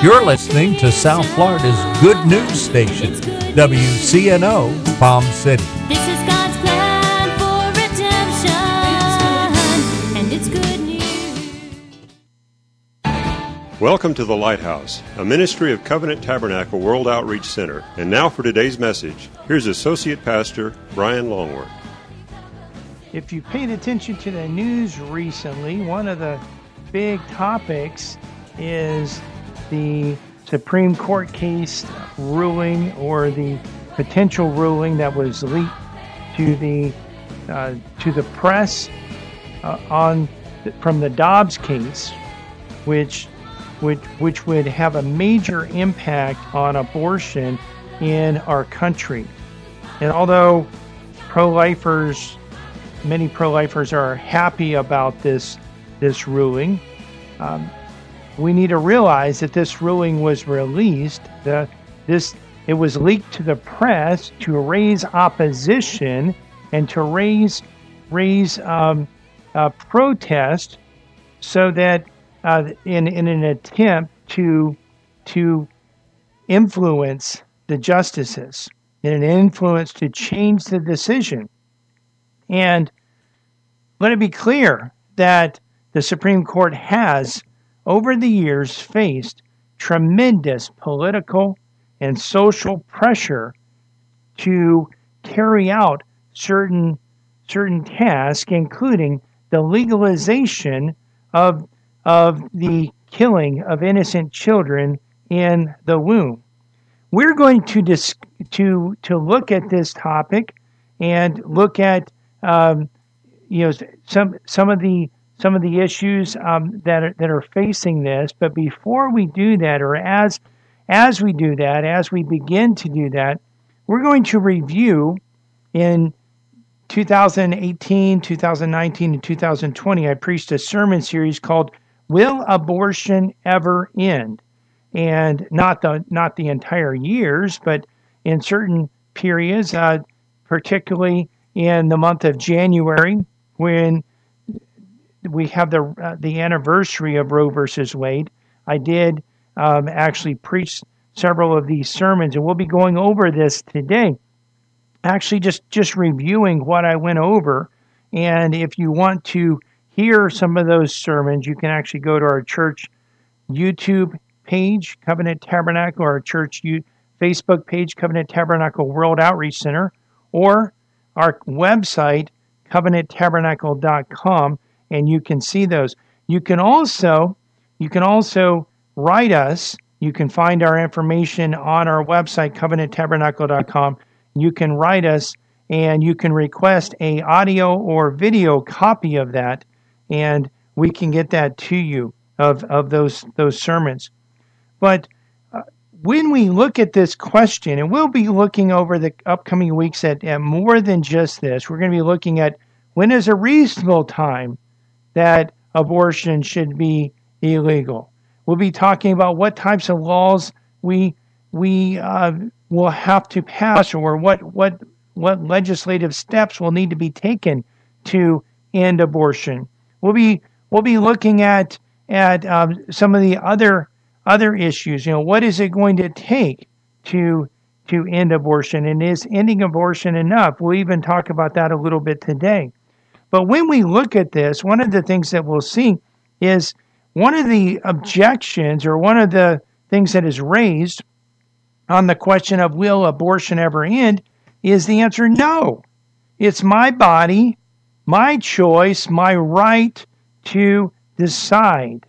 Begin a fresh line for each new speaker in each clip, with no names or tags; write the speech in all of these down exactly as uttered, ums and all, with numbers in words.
You're listening to South Florida's good news station, W C N O, Palm City.
This is God's plan for redemption, and it's good news.
Welcome to The Lighthouse, a ministry of Covenant Tabernacle World Outreach Center. And now for today's message, here's Associate Pastor Brian Longworth.
If you paid attention to the news recently, one of the big topics is the Supreme Court case ruling, or the potential ruling that was leaked to the uh, to the press uh, on from the Dobbs case, which which which would have a major impact on abortion in our country. And although pro-lifers, many pro-lifers are happy about this this ruling, um, we need to realize that this ruling was released. The, this it was leaked to the press to raise opposition and to raise raise um, uh, protest, so that uh, in in an attempt to to influence the justices, in an influence to change the decision. And let it be clear that the Supreme Court has, over the years, faced tremendous political and social pressure to carry out certain certain tasks, including the legalization of of the killing of innocent children in the womb. We're going to dis- to to look at this topic and look at um, you know some some of the some of the issues um, that are, that are facing this. But before we do that, or as as we do that, as we begin to do that, we're going to review in two thousand eighteen, two thousand nineteen, and two thousand twenty. I preached a sermon series called "Will Abortion Ever End?" And not the not the entire years, but in certain periods, uh, particularly in the month of January, when we have the uh, the anniversary of Roe versus Wade. I did um, actually preach several of these sermons, and we'll be going over this today. Actually, just just reviewing what I went over. And if you want to hear some of those sermons, you can actually go to our church YouTube page, Covenant Tabernacle, or our church U- Facebook page, Covenant Tabernacle World Outreach Center, or our website, covenant tabernacle dot com, and you can see those. You can also you can also write us. You can find our information on our website, covenant tabernacle dot com. You can write us, and you can request a audio or video copy of that, and we can get that to you of, of those those sermons. But uh, when we look at this question, and we'll be looking over the upcoming weeks at, at more than just this, we're going to be looking at when is a reasonable time that abortion should be illegal. We'll be talking about what types of laws we we uh, will have to pass, or what what what legislative steps will need to be taken to end abortion. We'll be we'll be looking at at um, some of the other other issues. You know, what is it going to take to to end abortion, and is ending abortion enough? We'll even talk about that a little bit today. But when we look at this, one of the things that we'll see is one of the objections, or one of the things that is raised on the question of will abortion ever end, is the answer no. It's my body, my choice, my right to decide.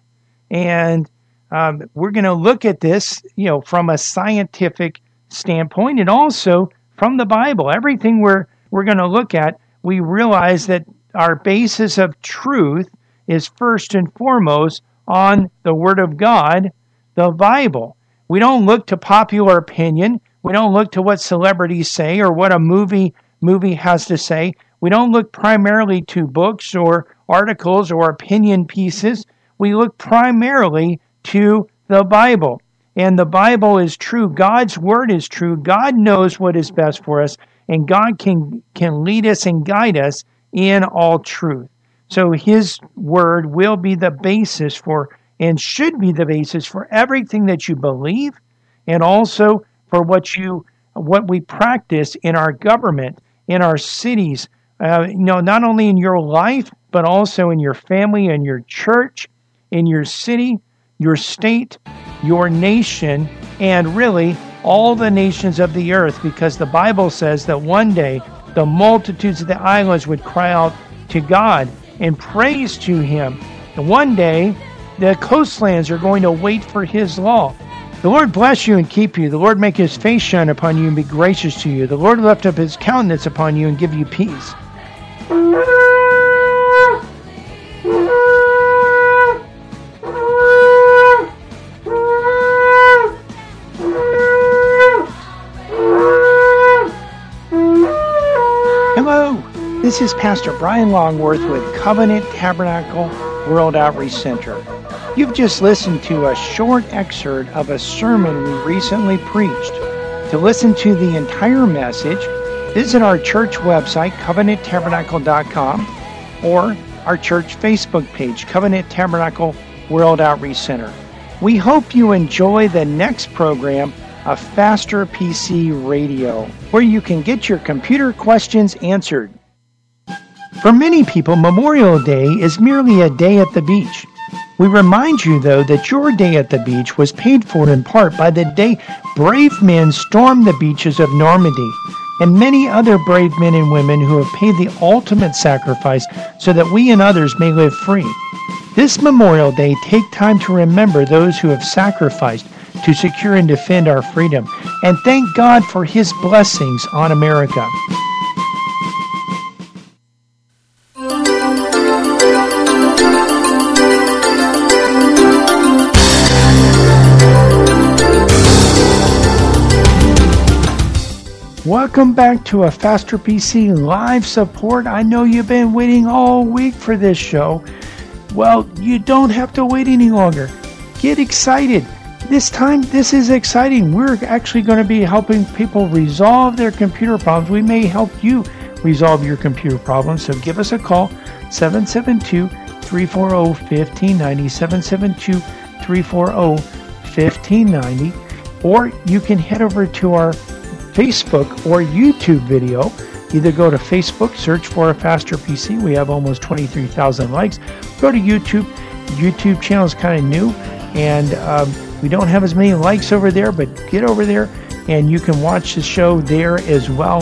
And um, we're going to look at this, you know, from a scientific standpoint, and also from the Bible. Everything we're we're going to look at, we realize that our basis of truth is first and foremost on the Word of God, the Bible. We don't look to popular opinion. We don't look to what celebrities say or what a movie movie has to say. We don't look primarily to books or articles or opinion pieces. We look primarily to the Bible. And the Bible is true. God's Word is true. God knows what is best for us, and God can, can lead us and guide us in all truth. So His Word will be the basis for and should be the basis for everything that you believe and also for what you what we practice in our government, in our cities, uh, you know, not only in your life, but also in your family and your church, in your city, your state, your nation, and really all the nations of the earth, because the Bible says that one day the multitudes of the islands would cry out to God and praise to him. And one day the coastlands are going to wait for his law. The Lord bless you and keep you. The Lord make his face shine upon you and be gracious to you. The Lord lift up his countenance upon you and give you peace. Hello, this is Pastor Brian Longworth with Covenant Tabernacle World Outreach Center. You've just listened to a short excerpt of a sermon we recently preached. To listen to the entire message, visit our church website, covenant tabernacle dot com, or our church Facebook page, Covenant Tabernacle World Outreach Center. We hope you enjoy the next program of Faster P C Radio, where you can get your computer questions answered. For many people, Memorial Day is merely a day at the beach. We remind you, though, that your day at the beach was paid for in part by the day brave men stormed the beaches of Normandy, and many other brave men and women who have paid the ultimate sacrifice so that we and others may live free. This Memorial Day, take time to remember those who have sacrificed to secure and defend our freedom, and thank God for his blessings on America. Welcome back to a Faster P C live support. I know you've been waiting all week for this show. Well, you don't have to wait any longer. Get excited. This time, this is exciting. We're actually going to be helping people resolve their computer problems. We may help you resolve your computer problems. So give us a call, seven seven two, three four zero, one five nine zero, seven seven two, three four zero, one five nine zero. Or you can head over to our Facebook or YouTube video. Either go to Facebook, search for a Faster P C. We have almost twenty-three thousand likes. Go to YouTube. YouTube channel is kind of new, and um, we don't have as many likes over there, but get over there and you can watch the show there as well.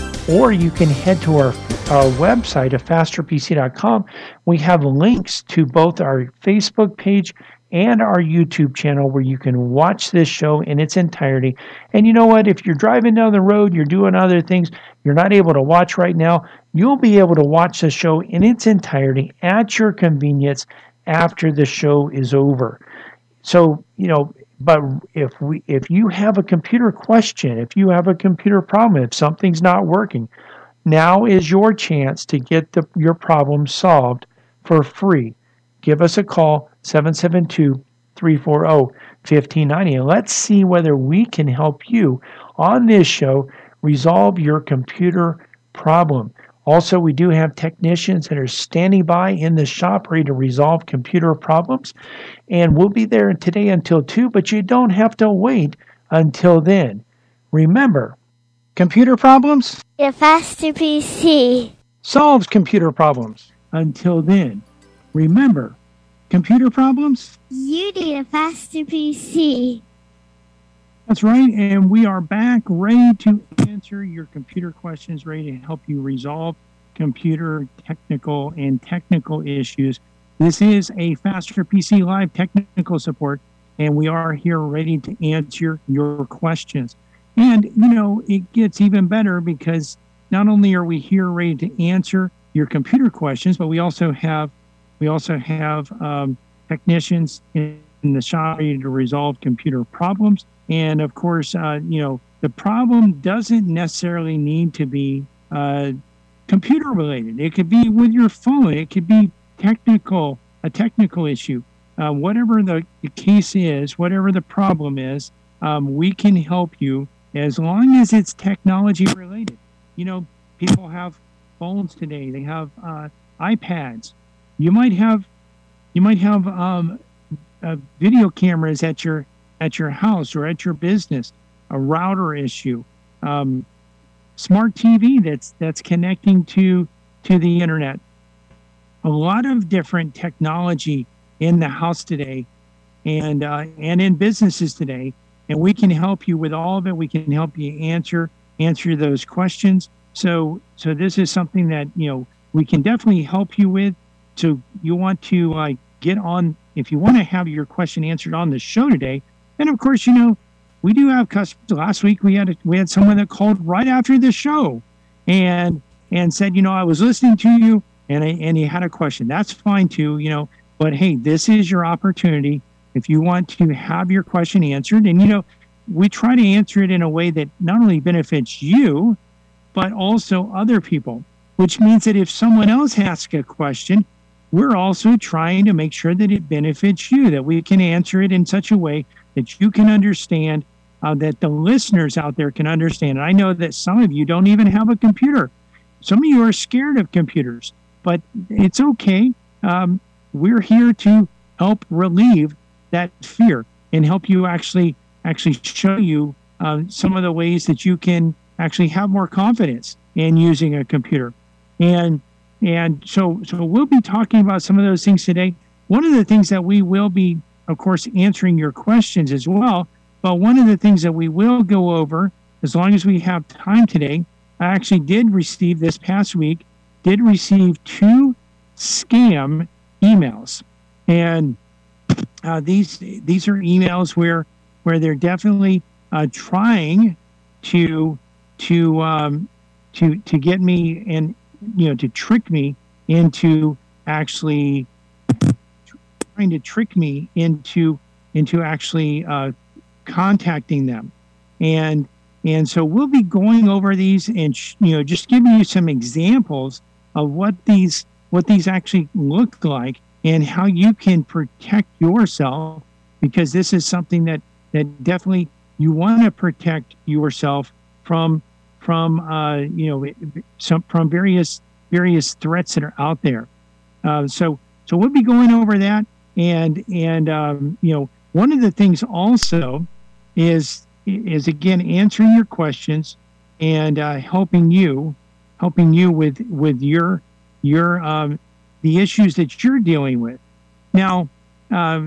Or you can head to our, our website at faster p c dot com. We have links to both our Facebook page and our YouTube channel where you can watch this show in its entirety. And you know what? If you're driving down the road, you're doing other things, you're not able to watch right now, you'll be able to watch the show in its entirety at your convenience after the show is over. So, you know, but if we if you have a computer question, if you have a computer problem, if something's not working, now is your chance to get the, your problem solved for free. Give us a call, seven seven two, three four zero, one five nine zero. Let's see whether we can help you on this show resolve your computer problem. Also, we do have technicians that are standing by in the shop ready to resolve computer problems. And we'll be there today until two, but you don't have to wait until then. Remember, computer problems?
A Faster P C
Solves computer problems. Until then, remember, computer problems?
You need a Faster P C.
That's right, and we are back ready to answer your computer questions, ready to help you resolve computer technical and technical issues. This is a Faster P C Live technical support, and we are here ready to answer your questions. And, you know, it gets even better because not only are we here ready to answer your computer questions, but we also have we also have um, technicians in, in the shop ready to resolve computer problems. And of course, uh, you know, the problem doesn't necessarily need to be uh, computer related. It could be with your phone. It could be technical, a technical issue. Uh, whatever the, the case is, whatever the problem is, um, we can help you as long as it's technology related. You know, people have phones today. They have uh, iPads. You might have, you might have um, uh, video cameras at your at your house or at your business, a router issue, um, smart T V that's that's connecting to to the internet. A lot of different technology in the house today, and uh, and in businesses today, and we can help you with all of it. We can help you answer answer those questions. So so this is something that, you know, we can definitely help you with. So you want to uh, get on, if you want to have your question answered on the show today. And of course, you know, we do have customers. Last week we had a, we had someone that called right after the show, and and said, you know, I was listening to you, and I, and he had a question. That's fine too, you know. But hey, this is your opportunity if you want to have your question answered. And you know, we try to answer it in a way that not only benefits you, but also other people. Which means that if someone else asks a question, we're also trying to make sure that it benefits you, that we can answer it in such a way that you can understand, uh, that the listeners out there can understand. And I know that some of you don't even have a computer. Some of you are scared of computers, but it's okay. Um, we're here to help relieve that fear and help you actually actually show you uh, some of the ways that you can actually have more confidence in using a computer. And And so, so we'll be talking about some of those things today. One of the things that we will be, of course, answering your questions as well. But one of the things that we will go over, as long as we have time today, I actually did receive this past week, did receive two scam emails. And uh, these these are emails where where they're definitely uh, trying to to um, to to get me and you know, to trick me into actually trying to trick me into into actually uh, contacting them, and and so we'll be going over these and sh- you know just giving you some examples of what these what these actually look like and how you can protect yourself, because this is something that that definitely you want to protect yourself from. From uh, you know, some from various various threats that are out there. Uh, so so we'll be going over that, and and um, you know, one of the things also is is again answering your questions and uh, helping you helping you with with your your um, the issues that you're dealing with. Now, uh,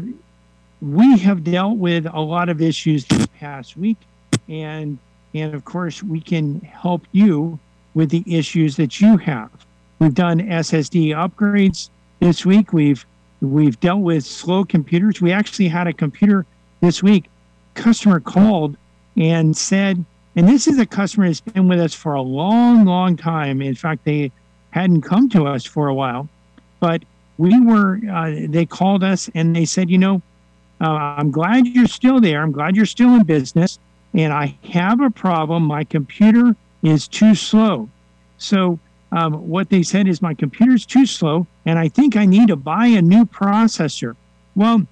we have dealt with a lot of issues this past week, and. And of course, we can help you with the issues that you have. We've done S S D upgrades this week. We've we've dealt with slow computers. We actually had a computer this week. Customer called and said, and this is a customer that's been with us for a long, long time. In fact, they hadn't come to us for a while, but we were. Uh, they called us and they said, you know, uh, I'm glad you're still there. I'm glad you're still in business. And I have a problem. My computer is too slow. So um, what they said is my computer is too slow, and I think I need to buy a new processor. Well,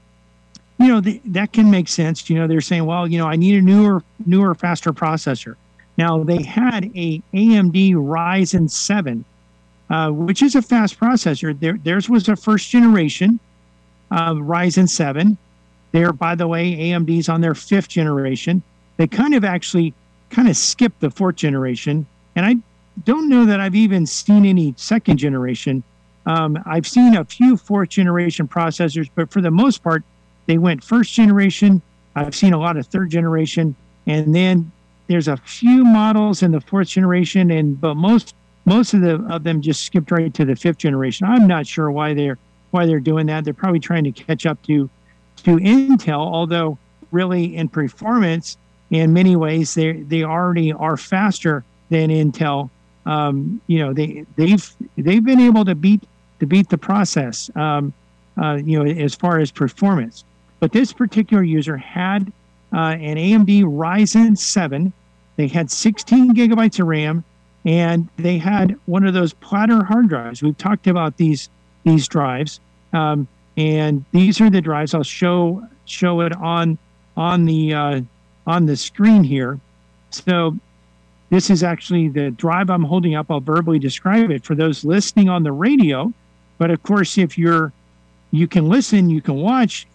you know, the, that can make sense. You know, they're saying, well, you know, I need a newer, newer, faster processor. Now, they had a A M D Ryzen seven, uh, which is a fast processor. Their, theirs was a first generation uh, Ryzen seven. There, by the way, A M D's on their fifth generation. They kind of actually kind of skipped the fourth generation. And I don't know that I've even seen any second generation. Um, I've seen a few fourth generation processors, but for the most part, they went first generation. I've seen a lot of third generation. And then there's a few models in the fourth generation, and but most most of the of them just skipped right to the fifth generation. I'm not sure why they're why they're doing that. They're probably trying to catch up to to Intel, although really in performance, in many ways, they they already are faster than Intel. Um, you know, they they've they've been able to beat to beat the process. Um, uh, you know, as far as performance. But this particular user had uh, an A M D Ryzen seven. They had sixteen gigabytes of RAM, and they had one of those platter hard drives. We've talked about these these drives. Um, And these are the drives. I'll show show it on on the uh, on the screen here. So this is actually the drive I'm holding up. I'll verbally describe it for those listening on the radio. But of course, if you're you can listen, you can watch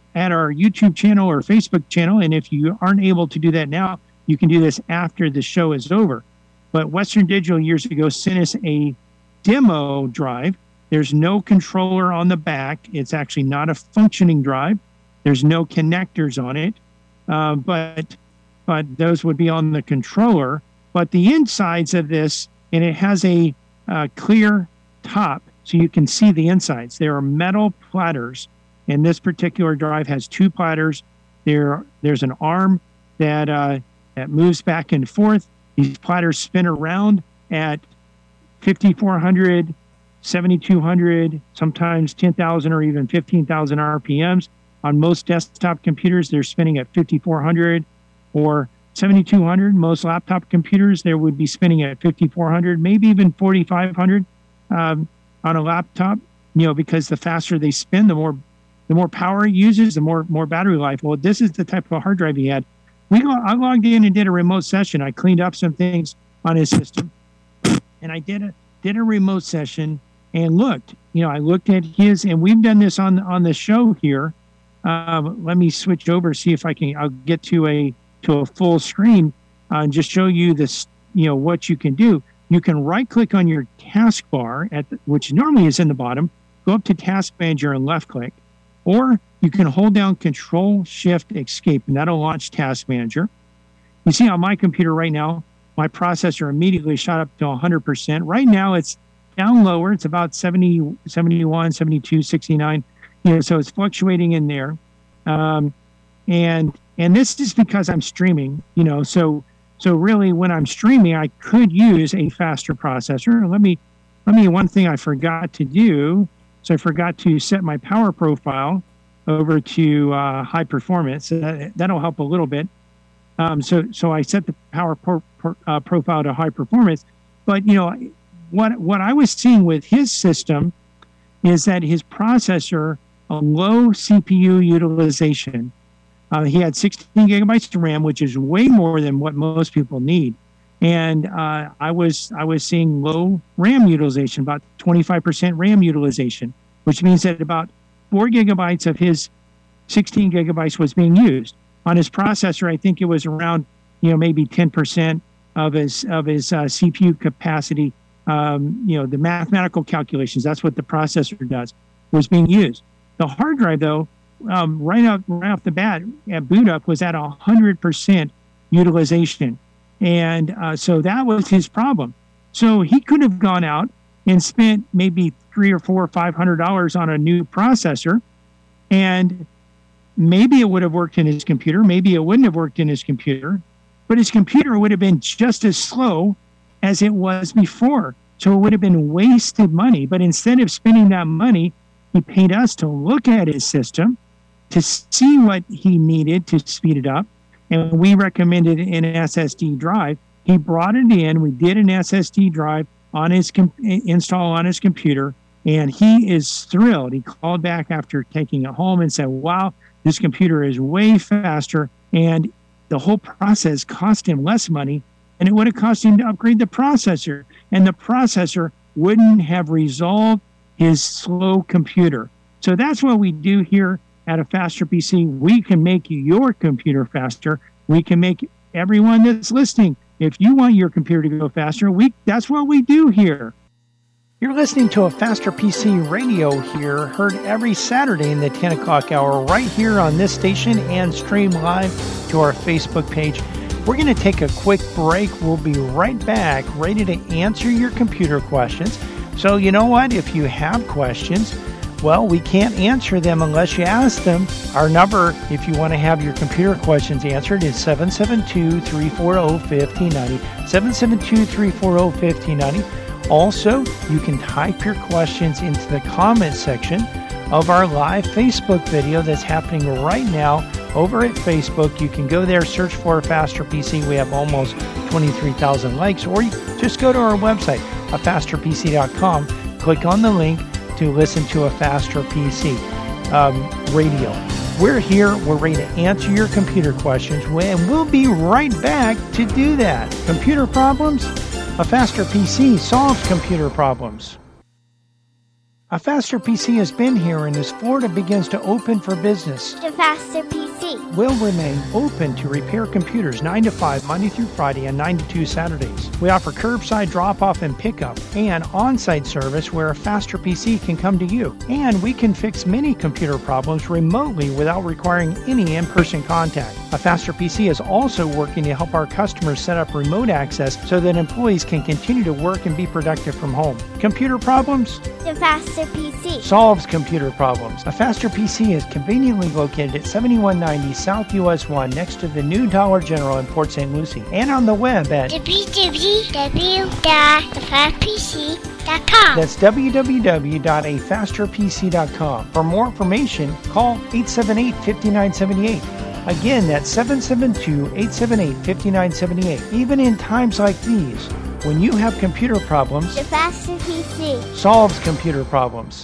at our YouTube channel or Facebook channel. And if you aren't able to do that now, you can do this after the show is over. But Western Digital years ago sent us a demo drive. There's no controller on the back. It's actually not a functioning drive. There's no connectors on it, uh, but but those would be on the controller. But the insides of this, and it has a uh, clear top, so you can see the insides. There are metal platters, and this particular drive has two platters. There, there's an arm that uh, that moves back and forth. These platters spin around at fifty-four hundred, seventy-two hundred, sometimes ten thousand or even fifteen thousand R P Ms. On most desktop computers, they're spinning at fifty-four hundred or seventy-two hundred. Most laptop computers, they would be spinning at fifty-four hundred, maybe even forty-five hundred um, on a laptop. You know, because the faster they spin, the more the more power it uses, the more more battery life. Well, this is the type of hard drive he had. We I logged in and did a remote session. I cleaned up some things on his system, and I did a did a remote session and looked. You know, I looked at his, and we've done this on on the show here. Uh, let me switch over, see if I can. I'll get to a to a full screen uh, and just show you this. You know what you can do. You can right click on your taskbar at the, which normally is in the bottom. Go up to Task Manager and left click, or you can hold down Control Shift Escape, and that'll launch Task Manager. You see on my computer right now, my processor immediately shot up to one hundred percent. Right now, it's down lower. It's about seventy, seventy-one, seventy-two, sixty-nine. You know, so it's fluctuating in there. Um, and and this is because I'm streaming, you know, so so really when I'm streaming, I could use a faster processor. Let me, let me, one thing I forgot to do. So I forgot to set my power profile over to uh, high performance. So that, that'll help a little bit. Um, so so I set the power pro, pro, uh, profile to high performance. But, you know, what what I was seeing with his system is that his processor, a low C P U utilization. Uh, he had sixteen gigabytes of RAM, which is way more than what most people need. And uh, I was I was seeing low RAM utilization, about twenty-five percent RAM utilization, which means that about four gigabytes of his sixteen gigabytes was being used. On his processor, I think it was around, you know, maybe ten percent of his of his uh, C P U capacity. Um, you know, the mathematical calculations, that's what the processor does, was being used. The hard drive, though, um, right, up, right off the bat, at boot up, was at one hundred percent utilization. And uh, so that was his problem. So he could have gone out and spent maybe three or four or five hundred dollars on a new processor, and maybe it would have worked in his computer. Maybe it wouldn't have worked in his computer, but his computer would have been just as slow as it was before. So it would have been wasted money. But instead of spending that money, he paid us to look at his system, to see what he needed to speed it up. And we recommended an S S D drive. He brought it in. We did an S S D drive on his com- install on his computer, and he is thrilled. He called back after taking it home and said, wow, this computer is way faster, and the whole process cost him less money, and it would have cost him to upgrade the processor, and the processor wouldn't have resolved his slow computer. So that's what we do here at A Faster P C. We can make your computer faster. We can make everyone that's listening, if you want your computer to go faster, we that's what we do here. You're listening to A Faster P C radio here, heard every Saturday in the ten o'clock hour right here on this station and stream live to our Facebook page. We're going to take a quick break. We'll be right back, ready to answer your computer questions. So you know what? If you have questions, well, we can't answer them unless you ask them. Our number, if you want to have your computer questions answered, is seven seven two, three four zero, one five nine zero, seven seven two, three four zero, one five nine zero. Also, you can type your questions into the comment section of our live Facebook video that's happening right now over at Facebook. You can go there, search for A Faster P C. We have almost twenty-three thousand likes, or you just go to our website, a faster p c dot com, click on the link to listen to A Faster P C um, radio. We're here. We're ready to answer your computer questions, and we'll be right back to do that. Computer problems? A Faster P C solves computer problems. A Faster P C has been here, and as Florida begins to open for business,
The Faster P C.
will remain open to repair computers nine to five Monday through Friday and nine to two Saturdays. We offer curbside drop-off and pickup and on-site service where a Faster P C can come to you. And we can fix many computer problems remotely without requiring any in-person contact. A Faster P C is also working to help our customers set up remote access so that employees can continue to work and be productive from home. Computer problems?
The Faster P C.
Solves computer problems. A Faster P C is conveniently located at seventy-one ninety South U S one next to the new Dollar General in Port Saint Lucie, and on the web at
w w w dot the fast p c dot com.
that's w w w dot a faster p c dot com. For more information, call eight seven eight, five nine seven eight. Again, that's seven seven two, eight seven eight, five nine seven eight. Even in times like these, when you have computer problems,
The Faster P C.
solves computer problems.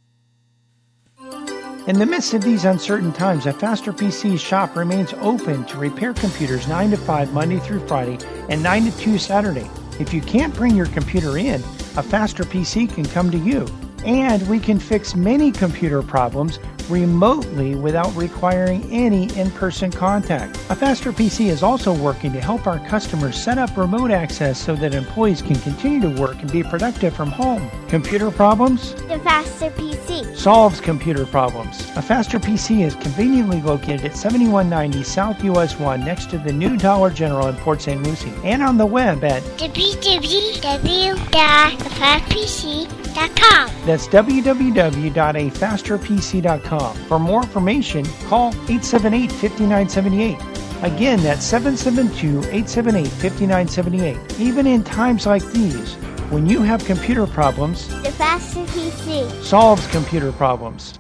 In the midst of these uncertain times, a Faster P C shop remains open to repair computers nine to five Monday through Friday and nine to two Saturday. If you can't bring your computer in, a Faster P C can come to you. And we can fix many computer problems remotely without requiring any in-person contact. A Faster P C is also working to help our customers set up remote access so that employees can continue to work and be productive from home. Computer problems?
The Faster P C.
Solves computer problems. A Faster P C is conveniently located at seventy-one ninety South U S one next to the new Dollar General in Port Saint Lucie, and on the web at
w w w dot the fast p c dot com.
that's w w w dot a faster p c dot com. For more information, call eight seven eight, five nine seven eight. Again, that's seven seven two, eight seven eight, five nine seven eight. Even in times like these, when you have computer problems,
The Faster P C.
solves computer problems.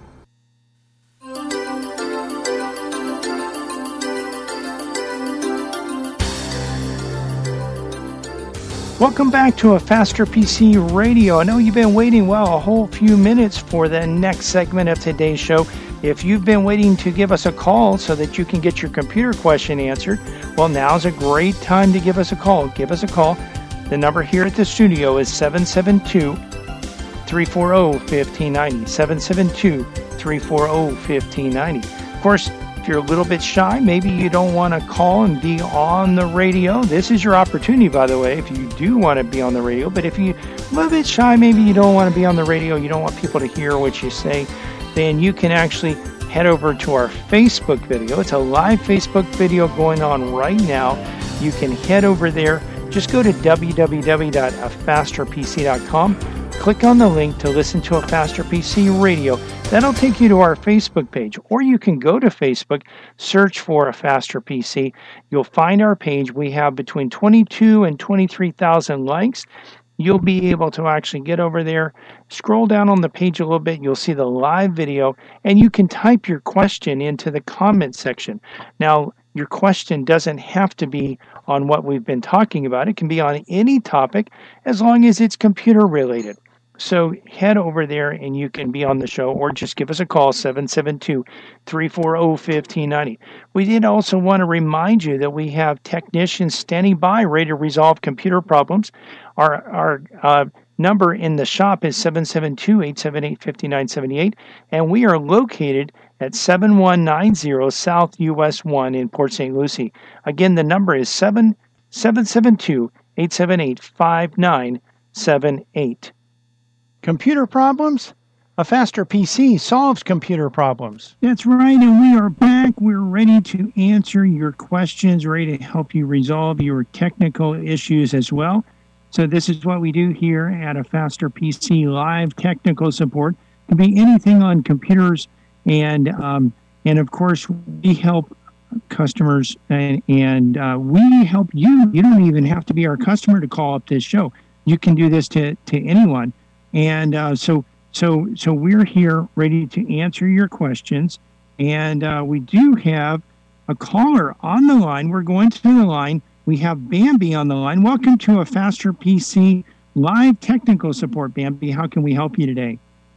Welcome back to a Faster P C Radio. I know you've been waiting, well, a whole few minutes for the next segment of today's show. If you've been waiting to give us a call so that you can get your computer question answered, well, now's a great time to give us a call. Give us a call. The number here at the studio is seven seven two, three four zero, one five nine zero, seven seven two, three four zero, one five nine zero. Of course, if you're a little bit shy, maybe you don't want to call and be on the radio, this is your opportunity, by the way, if you do want to be on the radio. But if you're a little bit shy, maybe you don't want to be on the radio, you don't want people to hear what you say, then you can actually head over to our Facebook video. It's a live Facebook video going on right now. You can head over there. Just go to w w w dot a faster p c dot com. Click on the link to listen to a Faster P C Radio. That'll take you to our Facebook page. Or you can go to Facebook, search for a Faster P C. You'll find our page. We have between twenty-two and twenty-three thousand likes. You'll be able to actually get over there, scroll down on the page a little bit. You'll see the live video, and you can type your question into the comment section. Now, your question doesn't have to be on what we've been talking about. It can be on any topic as long as it's computer related. So head over there and you can be on the show, or just give us a call, seven seven two, three four zero, one five nine zero. We did also want to remind you that we have technicians standing by ready to resolve computer problems. Our, our uh, number in the shop is seven seven two, eight seven eight, five nine seven eight, and we are located at seven one nine zero South U S one in Port Saint Lucie. Again, the number is seven seven two, eight seven eight, five nine seven eight. Computer problems? A Faster P C solves computer problems. That's right, and we are back. We're ready to answer your questions, ready to help you resolve your technical issues as well. So this is what we do here at a Faster P C Live Technical Support. It can be anything on computers, and um, and of course we help customers, and, and uh, we help you. You don't even have to be our customer to call up this show. You can do this to, to anyone. And uh, so so so we're here ready to answer your questions. And uh, we do have a caller on the line. We're going to the line. We have Bambi on the line. Welcome to a Faster P C Live Technical Support, Bambi. How can we help you today?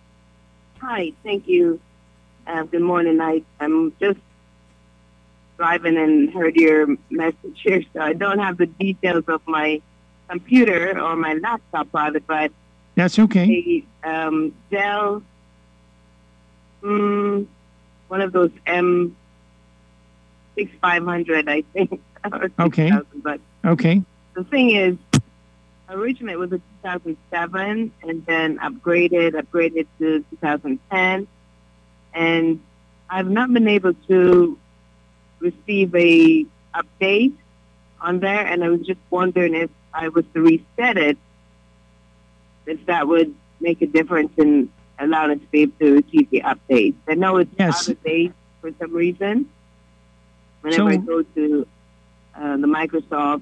Hi, thank you. Uh, good morning. I, I'm just driving and heard your message here, so I don't have the details of my computer or my laptop, rather, but
That's okay.
a um, Dell, mm, one of those M sixty-five hundred, I think. or
Okay.
six thousand, but
Okay.
the thing is, originally it was a two thousand seven, and then upgraded, upgraded to two thousand ten, and I've not been able to receive a update on there, and I was just wondering if I was to reset it, if that would make a difference in allowing us to be able to receive the updates. I know it's
Yes.
out of date for some reason. Whenever
So-
I go to uh, the Microsoft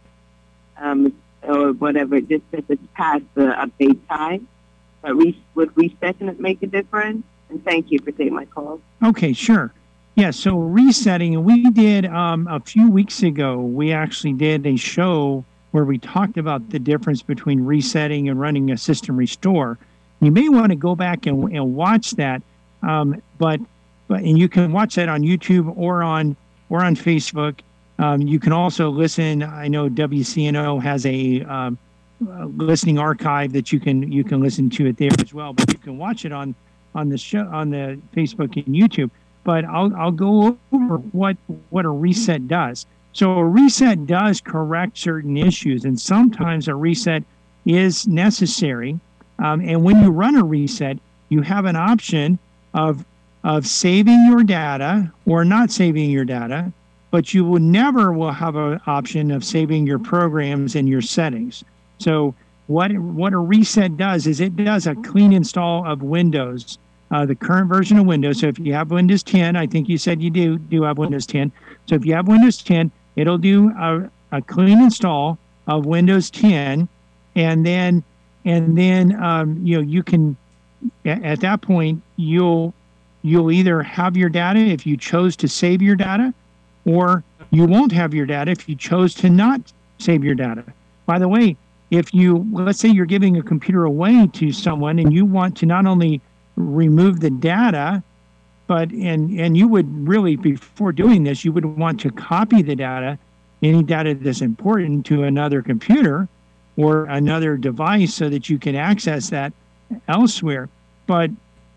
um, or whatever, it just says it's past the update time. But re- would resetting it make a difference? And thank you for taking my call.
Okay, sure. Yeah, so resetting, we did um, a few weeks ago, we actually did a show where we talked about the difference between resetting and running a system restore. You may want to go back and, and watch that, um, but but and you can watch that on YouTube or on or on Facebook. Um, you can also listen. I know W C N O has a um, uh, listening archive that you can you can listen to it there as well. But you can watch it on on the show on the Facebook and YouTube. But I'll I'll go over what what a reset does. So a reset does correct certain issues, and sometimes a reset is necessary. Um, and when you run a reset, you have an option of of saving your data or not saving your data, but you will never will have an option of saving your programs and your settings. So what what a reset does is it does a clean install of Windows. Uh, the current version of Windows. So if you have Windows ten, I think you said you do do have Windows ten. So if you have Windows ten, it'll do a, a clean install of Windows ten, and then and then um, you know you can at, at that point you'll you'll either have your data if you chose to save your data, or you won't have your data if you chose to not save your data. By the way, if you let's say you're giving a computer away to someone and you want to not only remove the data, but and and you would really before doing this you would want to copy the data, any data that's important, to another computer or another device so that you can access that elsewhere. But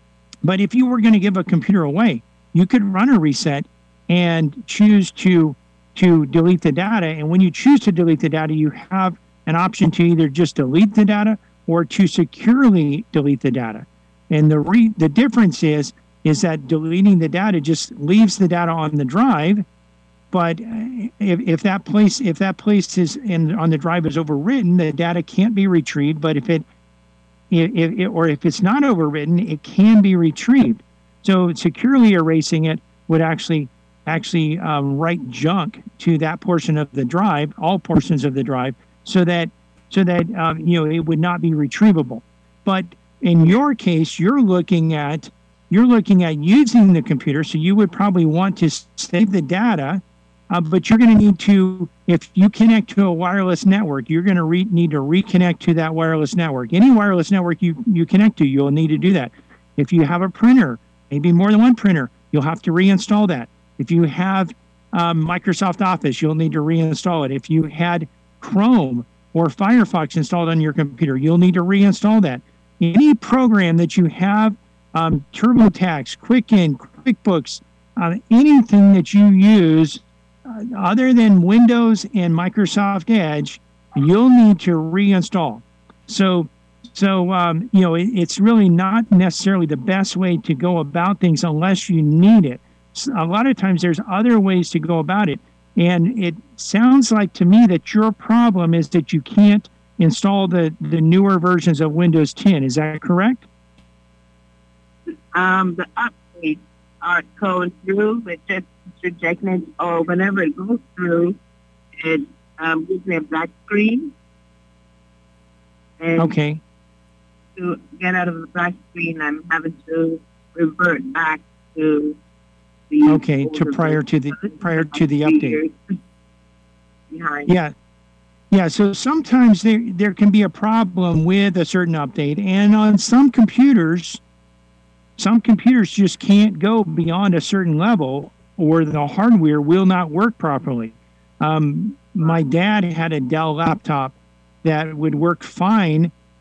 but if you were going to give a computer away, you could run a reset and choose to to delete the data. And when you choose to delete the data, you have an option to either just delete the data or to securely delete the data. And the re- the difference is is that deleting the data just leaves the data on the drive, but if, if that place if that place is in on the drive is overwritten, the data can't be retrieved. But if it, if, if or if it's not overwritten, it can be retrieved. So securely erasing it would actually actually um, write junk to that portion of the drive, all portions of the drive, so that so that um, you know it would not be retrievable. But in your case, you're looking at you're looking at using the computer, so you would probably want to save the data, uh, but you're going to need to, if you connect to a wireless network, you're going to re- need to reconnect to that wireless network. Any wireless network you, you connect to, you'll need to do that. If you have a printer, maybe more than one printer, you'll have to reinstall that. If you have um, Microsoft Office, you'll need to reinstall it. If you had Chrome or Firefox installed on your computer, you'll need to reinstall that. Any program that you have, um, TurboTax, Quicken, QuickBooks, uh, anything that you use uh, other than Windows and Microsoft Edge, you'll need to reinstall. So, so um, you know, it, it's really not necessarily the best way to go about things unless you need it. So a lot of times there's other ways to go about it. And it sounds like to me that your problem is that you can't install the, the newer versions of Windows ten. Is that correct?
Um, the updates are going through, but just rejecting it, or whenever it goes through, it um, gives me a black screen. And
Okay.
to get out of the black screen, I'm having to revert back to the
Okay, to
older
prior to the
version.
prior to the
I'm three
update.
years behind.
Yeah. Yeah, so sometimes there there can be a problem with a certain update, and on some computers, some computers just can't go beyond a certain level, or the hardware will not work properly. Um, my dad had a Dell laptop that would work fine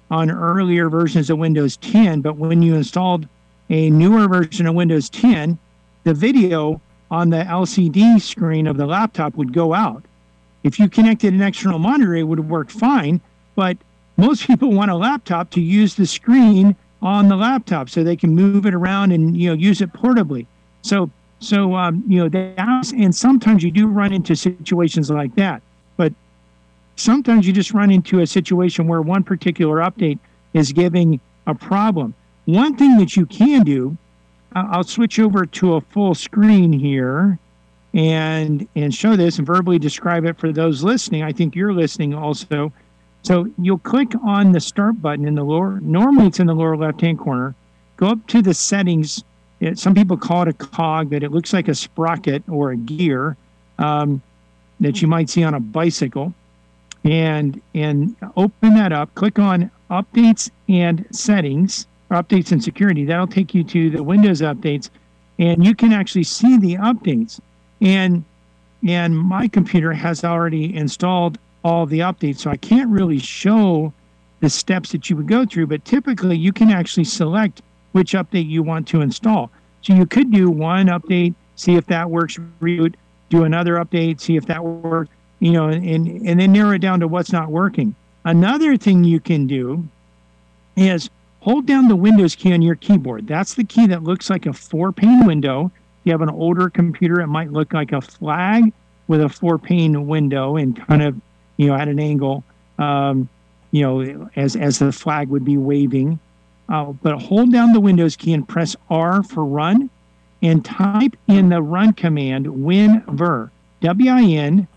on earlier versions of Windows ten, but when you installed a newer version of Windows ten, the video on the L C D screen of the laptop would go out. If you connected an external monitor, it would work fine, but most people want a laptop to use the screen on the laptop so they can move it around and, you know, use it portably. So, so um, you know, that's, and sometimes you do run into situations like that, but sometimes you just run into a situation where one particular update is giving a problem. One thing that you can do, I'll switch over to a full screen here and and show this and verbally describe it for those listening. I think you're listening also. So you'll click on the start button in the lower, normally it's in the lower left-hand corner. Go up to the settings. It, some people call it a cog, but it looks like a sprocket or a gear um, that you might see on a bicycle. And, and open that up. Click on Updates and Settings, or Updates and Security. That'll take you to the Windows updates, and you can actually see the updates. And, and my computer has already installed all the updates, so I can't really show the steps that you would go through, but typically you can actually select which update you want to install. So you could do one update, see if that works, reboot, do another update, see if that works, you know, and, and then narrow it down to what's not working. Another thing you can do is hold down the Windows key on your keyboard. That's the key that looks like a four-pane window. If you have an older computer, it might look like a flag with a four-pane window and kind of, you know, at an angle, um, you know, as, as the flag would be waving. Uh, but hold down the Windows key and press R for run and type in the run command WinVer, W I N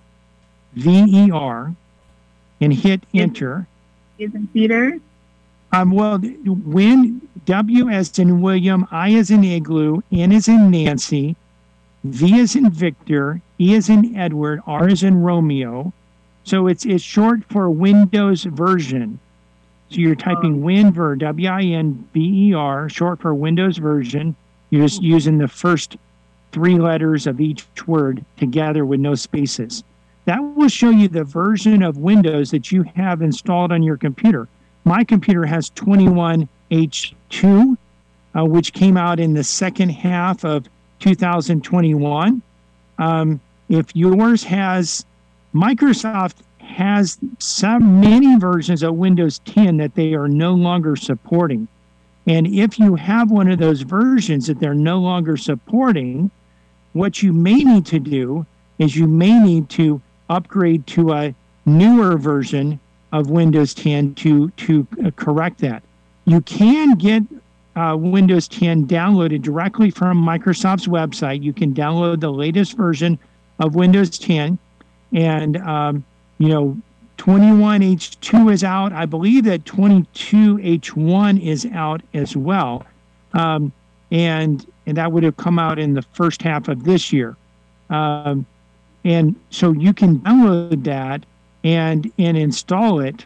V E R, and hit enter.
Isn't Peter?
Um, well, Win, W as in William, I as in Igloo, N as in Nancy, V as in Victor, E as in Edward, R as in Romeo. So it's it's short for Windows version. So you're typing WinVer, W I N V E R, short for Windows version. You're just using the first three letters of each word together with no spaces. That will show you the version of Windows that you have installed on your computer. My computer has twenty-one H two, uh, which came out in the second half of two thousand twenty-one. Um, if yours has, Microsoft has some many versions of Windows ten that they are no longer supporting. And if you have one of those versions that they're no longer supporting, what you may need to do is you may need to upgrade to a newer version of Windows ten to, to uh, correct that. You can get uh, Windows ten downloaded directly from Microsoft's website. You can download the latest version of Windows ten, and um, you know, twenty-one H two is out. I believe that twenty-two H one is out as well, um, and and that would have come out in the first half of this year. Um, and so you can download that and and install it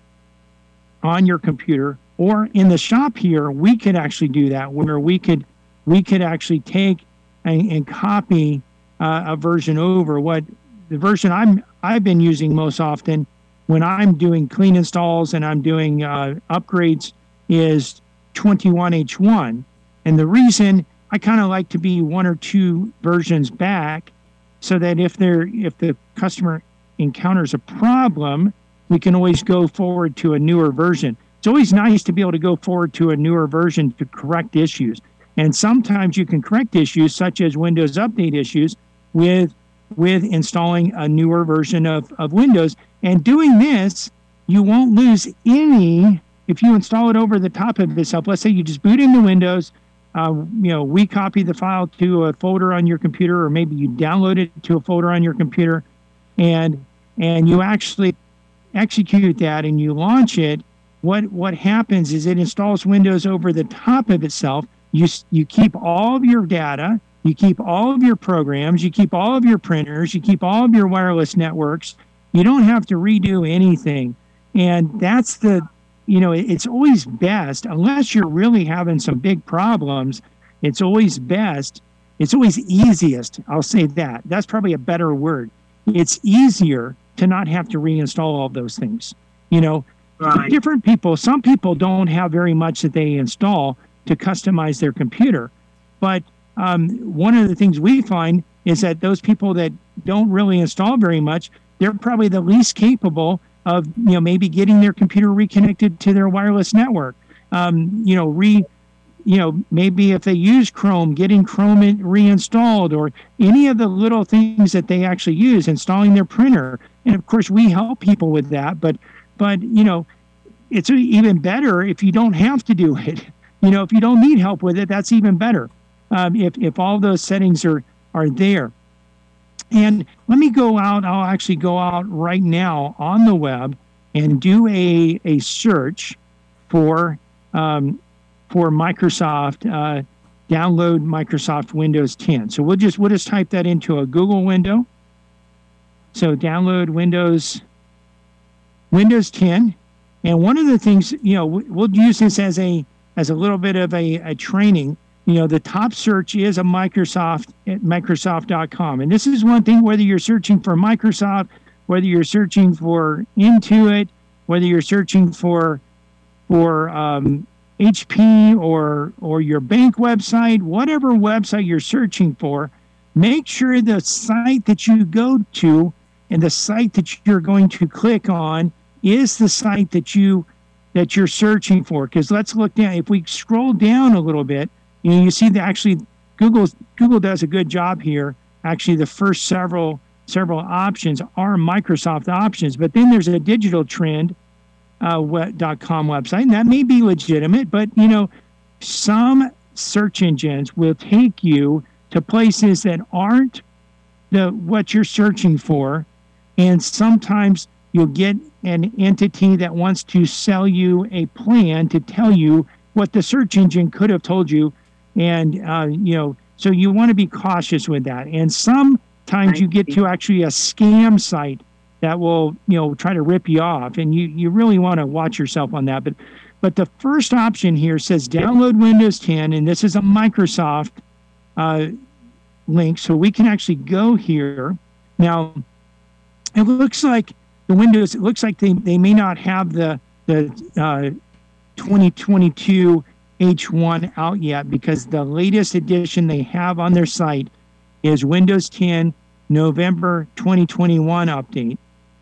on your computer, or in the shop here, we could actually do that, where we could we could actually take and, and copy uh, a version over. What the version I'm I've been using most often when I'm doing clean installs and I'm doing uh, upgrades is twenty-one H one, and the reason I kind of like to be one or two versions back, so that if they're if the customer encounters a problem, we can always go forward to a newer version. It's always nice to be able to go forward to a newer version to correct issues. And sometimes you can correct issues such as Windows Update issues with with installing a newer version of, of Windows. And doing this, you won't lose any if you install it over the top of itself. Let's say you just boot into Windows, uh, you know, we copy the file to a folder on your computer, or maybe you download it to a folder on your computer, and and you actually execute that and you launch it. What what happens is it installs Windows over the top of itself. You you keep all of your data, you keep all of your programs, you keep all of your printers, you keep all of your wireless networks. You don't have to redo anything. And that's the, you know, it's always best, unless you're really having some big problems, it's always best, it's always easiest, I'll say that. That's probably a better word. It's easier to not have to reinstall all those things. You know,
Right.
different people, some people don't have very much that they install to customize their computer. But um, one of the things we find is that those people that don't really install very much, they're probably the least capable of, you know, maybe getting their computer reconnected to their wireless network. Um, you know, re, you know, maybe if they use Chrome, getting Chrome in, reinstalled, or any of the little things that they actually use, installing their printer. And of course, we help people with that. But, but you know, it's even better if you don't have to do it. You know, if you don't need help with it, that's even better. Um, if if all those settings are are there. And let me go out. I'll actually go out right now on the web and do a a search for um, for Microsoft. Uh, download Microsoft Windows ten. So we'll just we'll just type that into a Google window. So download Windows Windows ten. And one of the things, you know, we'll use this as a as a little bit of a, a training. You know, the top search is a Microsoft at Microsoft dot com. And this is one thing, whether you're searching for Microsoft, whether you're searching for Intuit, whether you're searching for for um, H P or or your bank website, whatever website you're searching for, make sure the site that you go to and the site that you're going to click on is the site that you that you're searching for. Because let's look down. If we scroll down a little bit, you know, you see that actually Google Google does a good job here. Actually, the first several several options are Microsoft options, but then there's a Digital Trend uh, dot com website, and that may be legitimate. But you know, some search engines will take you to places that aren't the what you're searching for, and sometimes you'll get an entity that wants to sell you a plan to tell you what the search engine could have told you. And, uh, you know, so you want to be cautious with that. And sometimes you get to actually a scam site that will, you know, try to rip you off. And you, you really want to watch yourself on that. But, but the first option here says download Windows ten, and this is a Microsoft uh, link. So we can actually go here. Now, it looks like the Windows, it looks like they, they may not have the, the uh, twenty twenty-two H one out yet, because the latest edition they have on their site is Windows ten November twenty twenty-one update.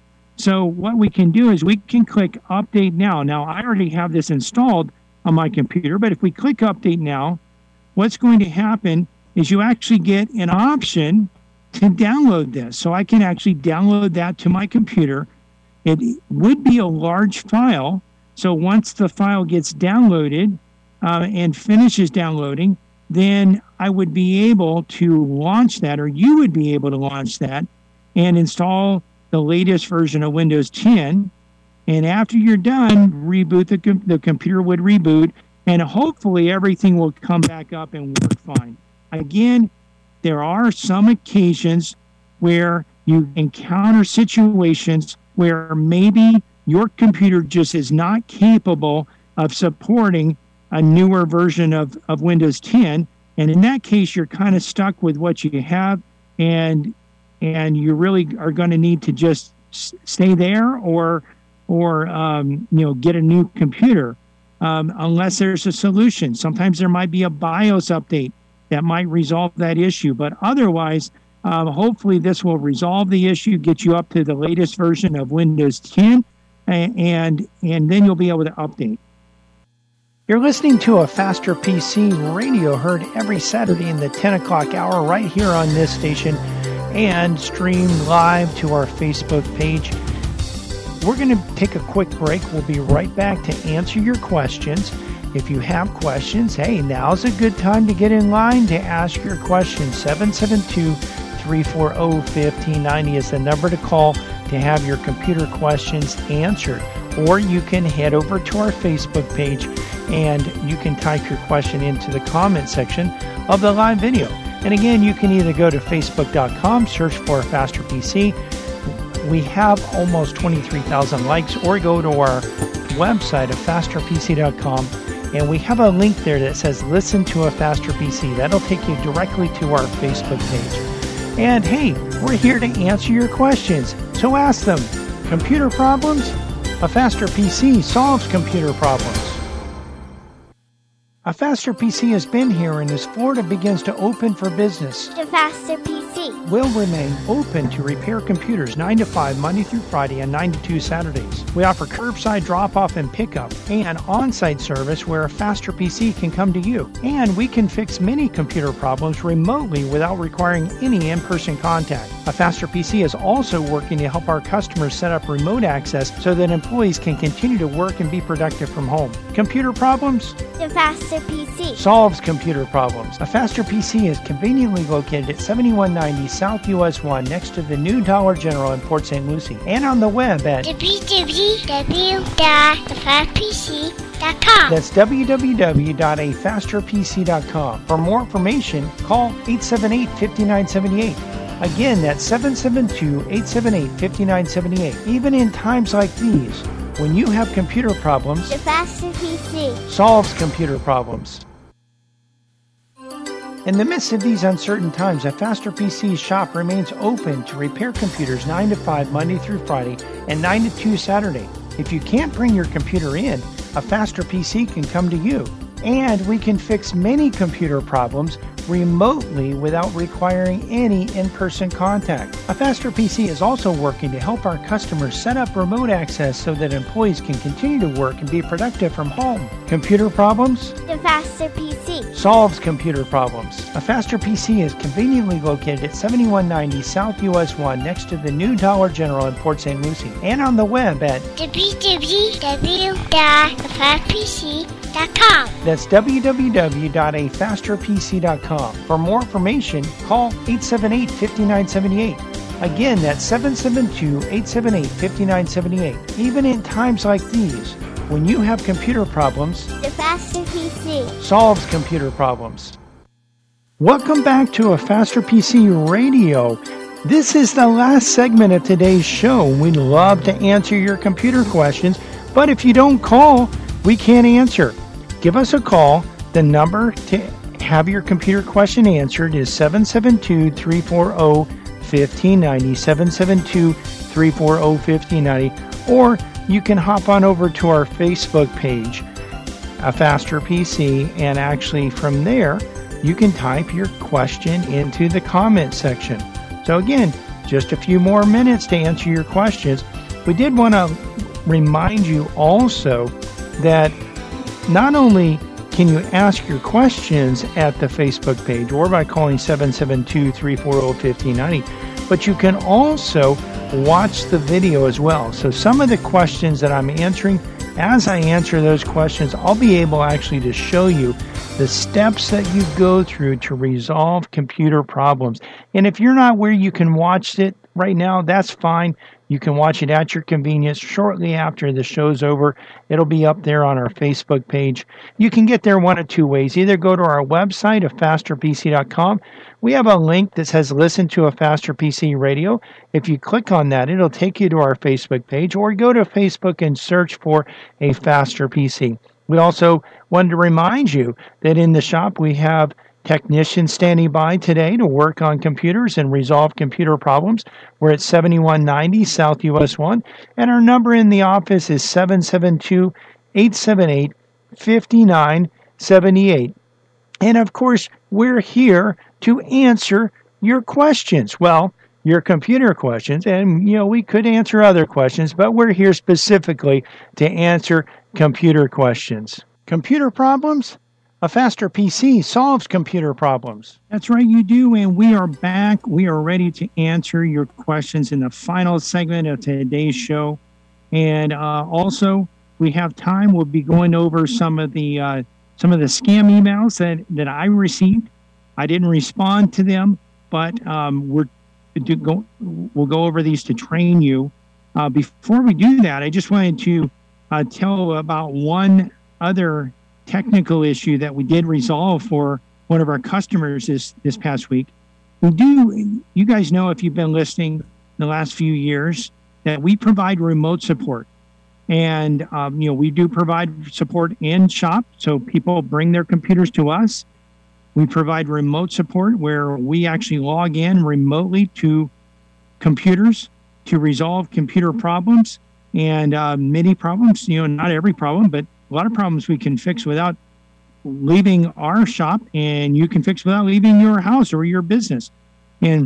So what we can do is we can click Update Now. Now, I already have this installed on my computer, but if we click Update Now, what's going to happen is you actually get an option to download this. So I can actually download that to my computer. It would be a large file. So once the file gets downloaded uh, and finishes downloading, then I would be able to launch that, or you would be able to launch that and install the latest version of Windows ten. And after you're done, reboot the, com- the computer would reboot, and hopefully everything will come back up and work fine. Again, there are some occasions where you encounter situations where maybe your computer just is not capable of supporting a newer version of, of Windows ten. And in that case, you're kind of stuck with what you have, and and you really are going to need to just s- stay there or or um, you know, get a new computer um, unless there's a solution. Sometimes there might be a BIOS update that might resolve that issue, but otherwise, um, hopefully this will resolve the issue, get you up to the latest version of Windows ten, and and, and then you'll be able to update. You're listening to a Faster P C radio, heard every Saturday in the ten o'clock hour right here on this station, and streamed live to our Facebook page. We're going to take a quick break. We'll be right back to answer your questions. If you have questions, hey, now's a good time to get in line to ask your question. seven seven two, three four zero, one five nine zero is the number to call to have your computer questions answered. Or you can head over to our Facebook page and you can type your question into the comment section of the live video. And again, you can either go to facebook dot com, search for Faster P C. We have almost twenty-three thousand likes, or go to our website at faster p c dot com, and we have a link there that says listen to a Faster P C. That'll take you directly to our Facebook page. And hey, we're here to answer your questions, so ask them. Computer problems? A Faster P C solves computer problems. A Faster P C has been here, and as Florida begins to open for business,
The Faster P C.
will remain open to repair computers nine to five Monday through Friday and nine to two Saturdays. We offer curbside drop-off and pickup and on-site service where a Faster P C can come to you. And we can fix many computer problems remotely without requiring any in-person contact. A Faster P C is also working to help our customers set up remote access so that employees can continue to work and be productive from home. Computer problems?
The Faster P C.
Solves computer problems. A Faster P C is conveniently located at seventy-one ninety South U S one next to the new Dollar General in Port Saint Lucie, and on the web at
w w w dot the fast p c dot com.
that's w w w dot a faster p c dot com. For more information, call eight seven eight, five nine seven eight. Again, that's seven seven two, eight seven eight, five nine seven eight. Even in times like these, when you have computer problems,
The Faster P C.
solves computer problems. In the midst of these uncertain times, a Faster P C shop remains open to repair computers nine to five Monday through Friday and nine to two Saturday. If you can't bring your computer in, a Faster P C can come to you. And we can fix many computer problems remotely without requiring any in-person contact. A Faster P C is also working to help our customers set up remote access so that employees can continue to work and be productive from home. Computer problems?
The Faster P C.
Solves computer problems. A Faster P C is conveniently located at seventy-one ninety South U S one next to the new Dollar General in Port Saint Lucie, and on the web at
w w w dot the fast p c dot com.
that's w w w dot a faster p c dot com. For more information, call eight seven eight, five nine seven eight. Again, that's seven seven two, eight seven eight, five nine seven eight. Even in times like these, when you have computer problems,
The Faster P C.
solves computer problems. Welcome back to A Faster P C Radio. This is the last segment of today's show. We'd love to answer your computer questions, but if you don't call, we can't answer. Give us a call. The number to have your computer question answered is seven seven two, three four zero, one five nine zero, seven seven two, three four zero, one five nine zero, or you can hop on over to our Facebook page, A Faster P C, and actually from there, you can type your question into the comment section. So again, just a few more minutes to answer your questions. We did want to remind you also that not only can you ask your questions at the Facebook page or by calling seven seven two, three four zero, one five nine zero, but you can also watch the video as well. So some of the questions that I'm answering, as I answer those questions, I'll be able actually to show you the steps that you go through to resolve computer problems. And if you're not where you can watch it right now, that's fine. You can watch it at your convenience shortly after the show's over. It'll be up there on our Facebook page. You can get there one of two ways. Either go to our website, a faster p c dot com. We have a link that says listen to A Faster P C Radio. If you click on that, it'll take you to our Facebook page, or go to Facebook and search for A Faster P C. We also wanted to remind you that in the shop we have technicians standing by today to work on computers and resolve computer problems. We're at seventy-one ninety South U S one, and our number in the office is seven seven two, eight seven eight, five nine seven eight. And of course, we're here to answer your questions. Well, your computer questions, and you know, we could answer other questions, but we're here specifically to answer computer questions. Computer problems? A Faster P C solves computer problems. That's right, you do, and we are back. We are ready to answer your questions in the final segment of today's show. And uh, also, we have time. We'll be going over some of the uh, some of the scam emails that, that I received. I didn't respond to them, but um, we're to go. We'll go over these to train you. Uh, before we do that, I just wanted to uh, tell about one other technical issue that we did resolve for one of our customers this this past week. We do, you guys know, if you've been listening the last few years, that we provide remote support. And, um, you know, we do provide support in shop, so people bring their computers to us. We provide remote support where we actually log in remotely to computers to resolve computer problems. And uh, many problems, you know, not every problem, but a lot of problems we can fix without leaving our shop, and you can fix without leaving your house or your business. And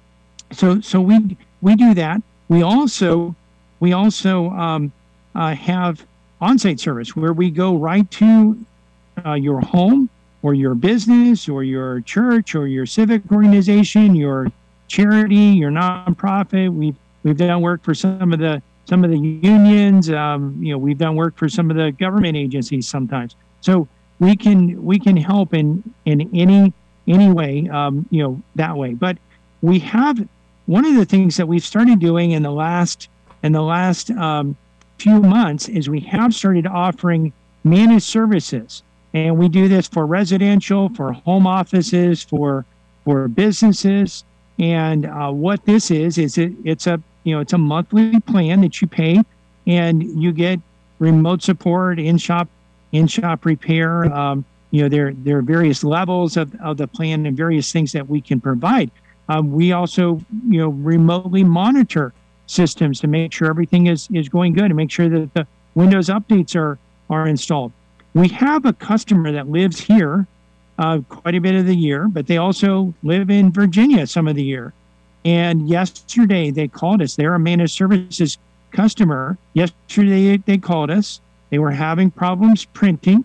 so, so we we do that. We also we also um, uh, have on-site service where we go right to uh, your home or your business or your church or your civic organization, your charity, your nonprofit. We've we've done work for some of the some of the unions. Um, you know, we've done work for some of the government agencies sometimes. So we can we can help in in any any way, um, you know, that way. But we have one of the things that we've started doing in the last in the last um, few months is we have started offering managed services, and we do this for residential, for home offices, for for businesses. And uh, what this is is it, it's a you know it's a monthly plan that you pay, and you get remote support, in shop in shop repair. Um, you know there there are various levels of, of the plan and various things that we can provide. Um, we also you know remotely monitor systems to make sure everything is, is going good and make sure that the Windows updates are, are installed. We have a customer that lives here uh, quite a bit of the year, but they also live in Virginia some of the year. And yesterday they called us. They're a managed services customer. Yesterday they called us. They were having problems printing.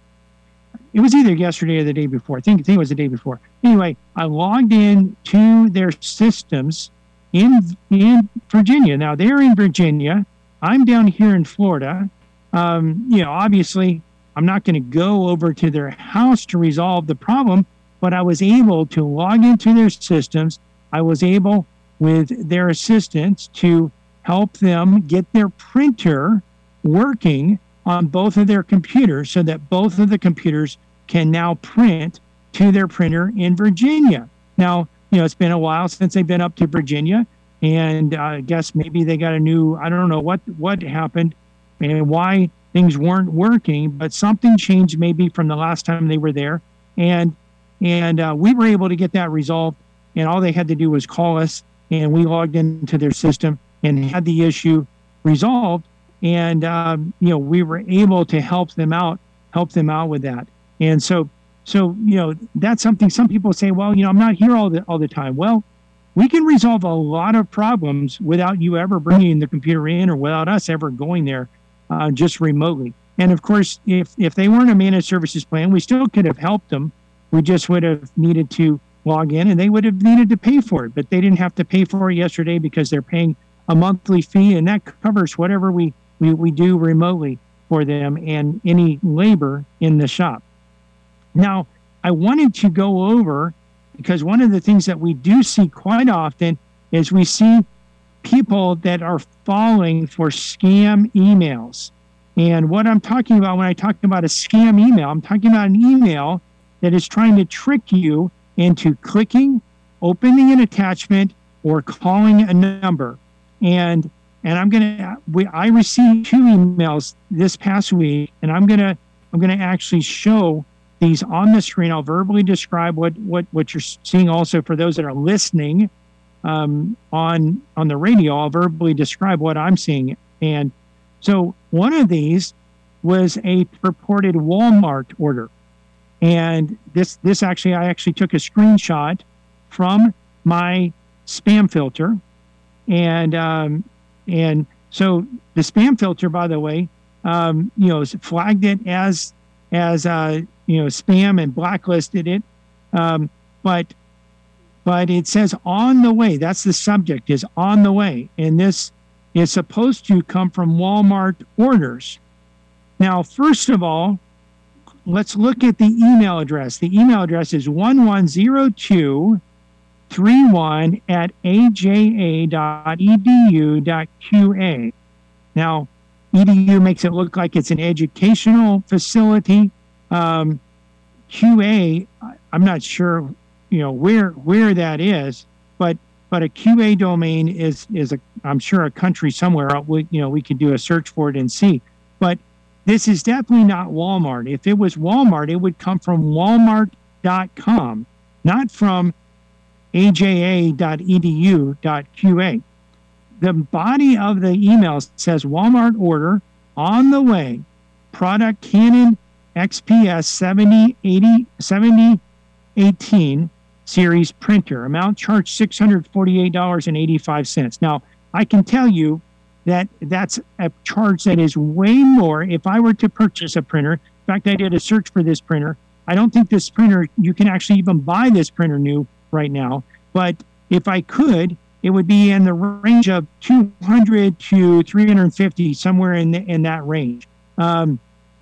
It was either yesterday or the day before. I think, I think it was the day before. Anyway, I logged in to their systems in in Virginia. Now they're in Virginia. I'm down here in Florida. Um, you know, obviously, I'm not going to go over to their house to resolve the problem, but I was able to log into their systems. I was able, with their assistance, to help them get their printer working on both of their computers so that both of the computers can now print to their printer in Virginia. Now, you know, it's been a while since they've been up to Virginia, and uh, I guess maybe they got a new, I don't know what, what happened and why things weren't working, but something changed maybe from the last time they were there. And, and uh, we were able to get that resolved, and all they had to do was call us, and we logged into their system and had the issue resolved. And, um, you know, we were able to help them out, help them out with that. And so, So, you know, that's something some people say, well, you know, I'm not here all the all the time. Well, we can resolve a lot of problems without you ever bringing the computer in or without us ever going there, uh, just remotely. And of course, if, if they weren't a managed services plan, we still could have helped them. We just would have needed to log in, and they would have needed to pay for it. But they didn't have to pay for it yesterday because they're paying a monthly fee, and that covers whatever we, we, we do remotely for them and any labor in the shop. Now, I wanted to go over, because one of the things that we do see quite often is we see people that are falling for scam emails. And what I'm talking about when I talk about a scam email, I'm talking about an email that is trying to trick you into clicking, opening an attachment, or calling a number. And and I'm gonna, we, I received two emails this past week, and I'm gonna I'm gonna actually show these on the screen. I'll verbally describe what, what, what you're seeing also for those that are listening um, on, on the radio. I'll verbally describe what I'm seeing. And so one of these was a purported Walmart order. And this, this actually, I actually took a screenshot from my spam filter. And, um, and so the spam filter, by the way, um, you know, flagged it as, as, uh, you know, spam and blacklisted it. Um, but, but it says on the way. That's the subject, is on the way. And this is supposed to come from Walmart orders. Now, first of all, let's look at the email address. The email address is one one zero two three one at a j a dot e d u dot q a. Now, E D U makes it look like it's an educational facility. Um, Q A, I'm not sure, you know, where where that is, but but a Q A domain is is a, I'm sure, a country somewhere. We, you know, we could do a search for it and see. But this is definitely not Walmart. If it was Walmart, it would come from walmart dot com, not from a j a dot e d u dot q a. the body of the email says Walmart order on the way, product Canon X P S seventy eighty seventy eighteen series printer, amount charged six hundred forty-eight dollars and eighty-five cents. Now, I can tell you that that's a charge that is way more if I were to purchase a printer. In fact, I did a search for this printer. I don't think this printer, you can actually even buy this printer new right now. But if I could, it would be in the range of two hundred to three hundred fifty, somewhere in the, in that range. Um,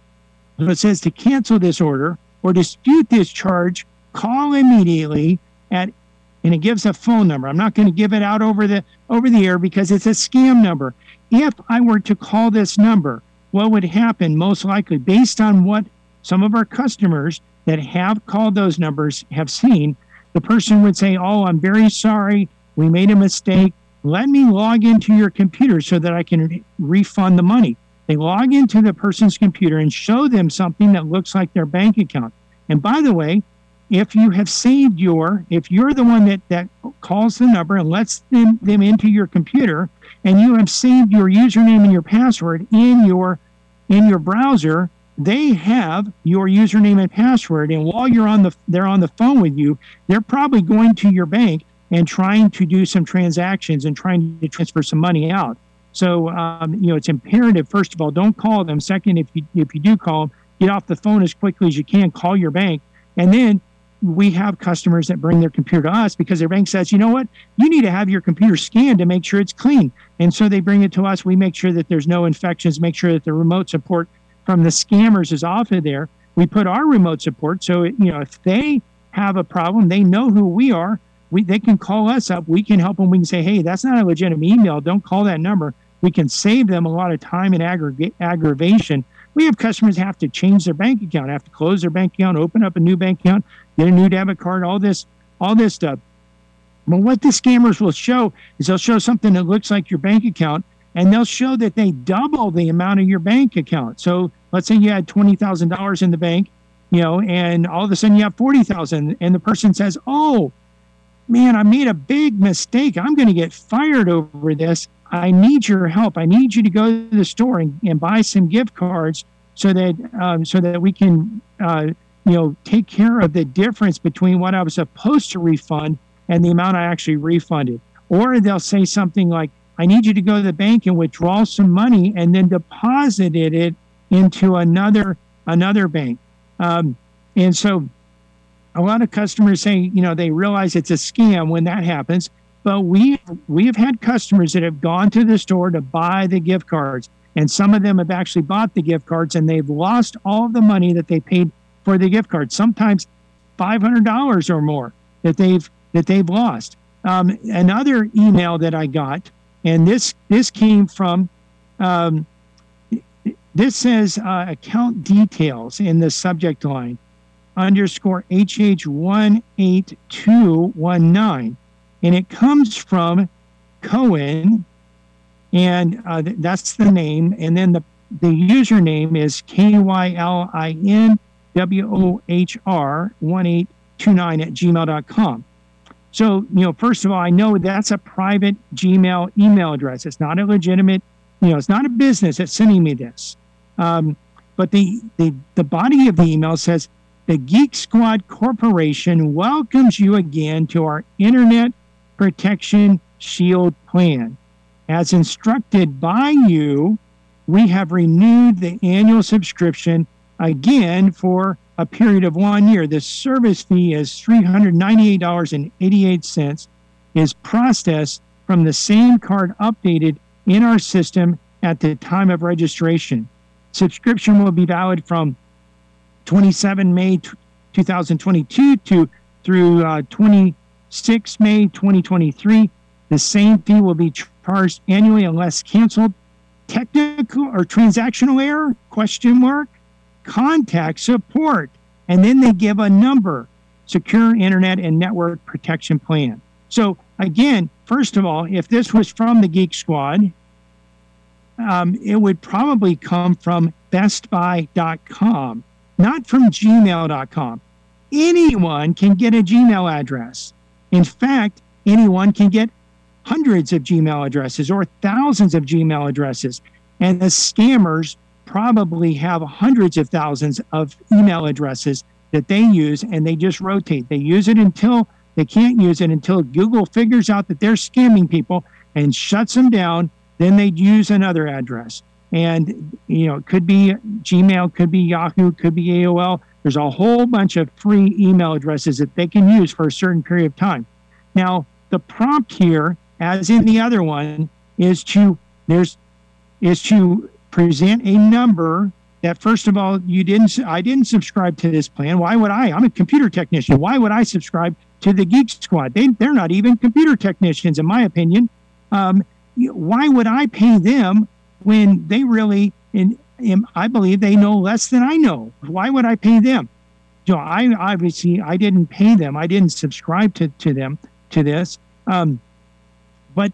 so it says to cancel this order or dispute this charge, call immediately at, and it gives a phone number. I'm not going to give it out over the over the air because it's a scam number. If I were to call this number, what would happen most likely, based on what some of our customers that have called those numbers have seen, the person would say, oh, I'm very sorry, we made a mistake. Let me log into your computer so that I can re- refund the money. They log into the person's computer and show them something that looks like their bank account. And by the way, if you have saved your, if you're the one that, that calls the number and lets them, them into your computer, and you have saved your username and your password in your in your browser, they have your username and password. And while you're on the they're on the phone with you, they're probably going to your bank and trying to do some transactions and trying to transfer some money out. So um, you know, it's imperative, first of all, don't call them. Second, if you if you do call them, get off the phone as quickly as you can, call your bank. And then we have customers that bring their computer to us because their bank says, you know what, you need to have your computer scanned to make sure it's clean. And so they bring it to us. We make sure that there's no infections, make sure that the remote support from the scammers is off of there. We put our remote support. So, you know, if they have a problem, they know who we are. We, they can call us up. We can help them. We can say, hey, that's not a legitimate email. Don't call that number. We can save them a lot of time and aggra- aggravation. We have customers have to change their bank account, have to close their bank account, open up a new bank account, get a new debit card, all this, all this stuff. But what the scammers will show is they'll show something that looks like your bank account, and they'll show that they double the amount of your bank account. So let's say you had twenty thousand dollars in the bank, you know, and all of a sudden you have forty thousand dollars, and the person says, oh, man, I made a big mistake. I'm going to get fired over this. I need your help. I need you to go to the store and, and buy some gift cards so that um, so that we can, uh, you know, take care of the difference between what I was supposed to refund and the amount I actually refunded. Or they'll say something like, I need you to go to the bank and withdraw some money and then deposit it into another another bank. Um, and so a lot of customers say, you know, they realize it's a scam when that happens. But we we have had customers that have gone to the store to buy the gift cards, and some of them have actually bought the gift cards, and they've lost all of the money that they paid for the gift cards. Sometimes five hundred dollars or more that they've that they've lost. Um, another email that I got, and this this came from um, this says uh, account details in the subject line underscore H H one eight two one nine. And it comes from Cohen, and uh, th- that's the name. And then the, the username is K Y L I N W O H R one eight two nine at gmail dot com. So, you know, first of all, I know that's a private Gmail email address. It's not a legitimate, you know, it's not a business that's sending me this. Um, but the, the, the body of the email says, the Geek Squad Corporation welcomes you again to our Internet Protection Shield plan. As instructed by you, we have renewed the annual subscription again for a period of one year. The service fee is three hundred ninety-eight dollars and eighty-eight cents, is processed from the same card updated in our system at the time of registration. Subscription will be valid from twenty-seventh of May two thousand twenty-two to through uh, twenty-sixth of May twenty twenty-three. The same fee will be charged annually unless canceled. Technical or transactional error? Question mark. Contact support. And then they give a number. Secure Internet and Network Protection Plan. So again, first of all, if this was from the Geek Squad, um, it would probably come from best buy dot com, not from gmail dot com. Anyone can get a Gmail address. In fact, anyone can get hundreds of Gmail addresses or thousands of Gmail addresses. And the scammers probably have hundreds of thousands of email addresses that they use, and they just rotate. They use it until they can't use it, until Google figures out that they're scamming people and shuts them down. Then they use another address. And, you know, it could be Gmail, could be Yahoo, could be A O L. There's a whole bunch of free email addresses that they can use for a certain period of time. Now, the prompt here, as in the other one, is to there's is to present a number that, first of all, you didn't. I didn't subscribe to this plan. Why would I? I'm a computer technician. Why would I subscribe to the Geek Squad? They they're not even computer technicians, in my opinion. Um, why would I pay them when they really, in, in I believe they know less than I know? Why would I pay them? So I obviously I didn't pay them. I didn't subscribe to to them to this. Um, but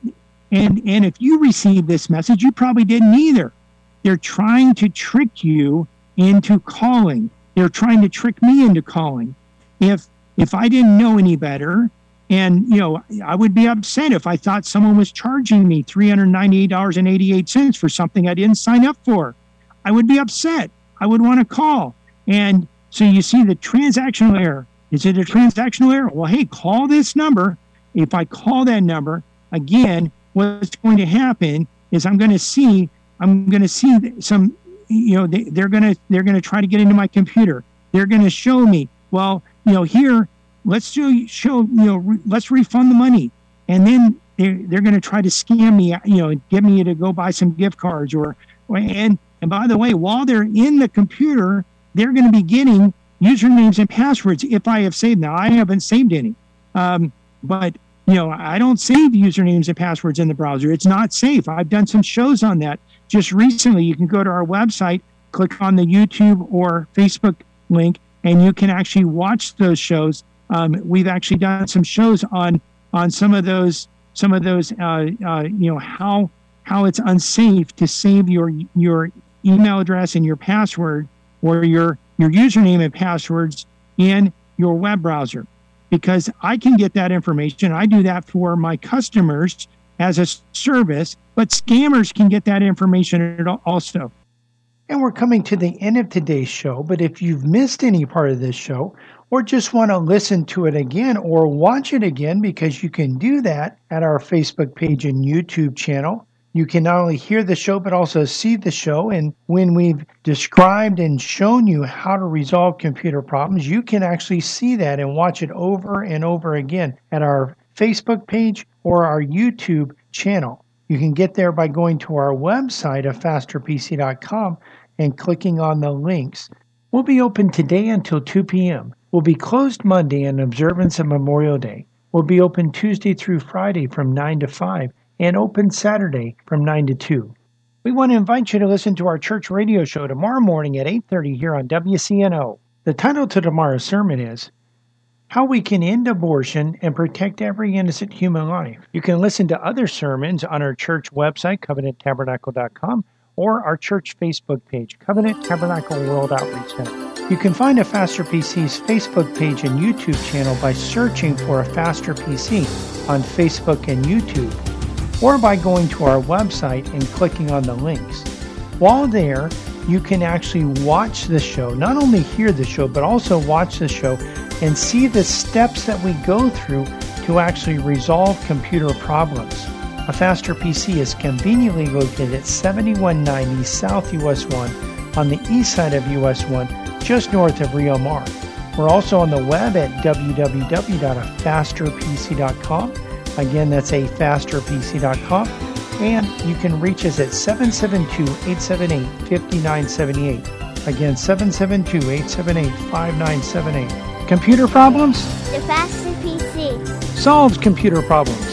and and if you received this message, you probably didn't either. They're trying to trick you into calling. They're trying to trick me into calling. If if I didn't know any better, and you know, I would be upset if I thought someone was charging me three hundred ninety-eight dollars and eighty-eight cents for something I didn't sign up for. I would be upset. I would want to call. And so you see the transactional error. Is it a transactional error? Well, hey, call this number. If I call that number, again, what's going to happen is I'm going to see, I'm going to see some, you know, they, they're going to, they're going to try to get into my computer. They're going to show me, well, you know, here, let's show, show you know, re, let's refund the money. And then they're, they're going to try to scam me, you know, get me to go buy some gift cards or, and, and by the way, while they're in the computer, they're going to be getting usernames and passwords if I have saved. Now, I haven't saved any, um, but, you know, I don't save usernames and passwords in the browser. It's not safe. I've done some shows on that just recently. You can go to our website, click on the YouTube or Facebook link, and you can actually watch those shows. Um, we've actually done some shows on on some of those some of those uh, uh, you know how how it's unsafe to save your your email address and your password or your your username and passwords in your web browser, because I can get that information. I do that for my customers as a service, but scammers can get that information also. And we're coming to the end of today's show, but if you've missed any part of this show or just want to listen to it again or watch it again, because you can do that at our Facebook page and YouTube channel. You can not only hear the show, but also see the show. And when we've described and shown you how to resolve computer problems, you can actually see that and watch it over and over again at our Facebook page or our YouTube channel. You can get there by going to our website of faster p c dot com and clicking on the links. We'll be open today until two p.m. We'll be closed Monday in observance of Memorial Day. We'll be open Tuesday through Friday from nine to five. And open Saturday from nine to two. We want to invite you to listen to our church radio show tomorrow morning at eight thirty here on W C N O. The title to tomorrow's sermon is How We Can End Abortion and Protect Every Innocent Human Life. You can listen to other sermons on our church website, covenant tabernacle dot com, or our church Facebook page, Covenant Tabernacle World Outreach Center. You can find a Faster P C's Facebook page and YouTube channel by searching for a Faster P C on Facebook and YouTube, or by going to our website and clicking on the links. While there, you can actually watch the show, not only hear the show, but also watch the show and see the steps that we go through to actually resolve computer problems. A Faster P C is conveniently located at seventy-one ninety South U S one on the east side of U S one, just north of Rio Mar. We're also on the web at w w w dot a faster p c dot com. Again, that's a faster p c dot com. And you can reach us at seven seven two, eight seven eight, five nine seven eight. Again, seven seven two, eight seven eight, five nine seven eight. Computer problems?
The Faster P C
solves computer problems.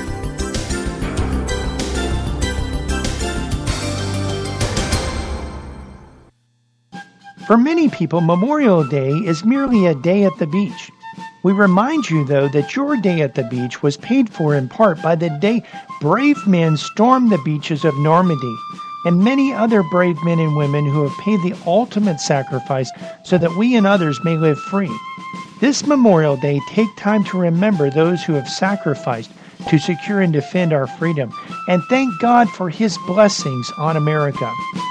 For many people, Memorial Day is merely a day at the beach. We remind you, though, that your day at the beach was paid for in part by the day brave men stormed the beaches of Normandy, and many other brave men and women who have paid the ultimate sacrifice so that we and others may live free. This Memorial Day, take time to remember those who have sacrificed to secure and defend our freedom. And thank God for his blessings on America.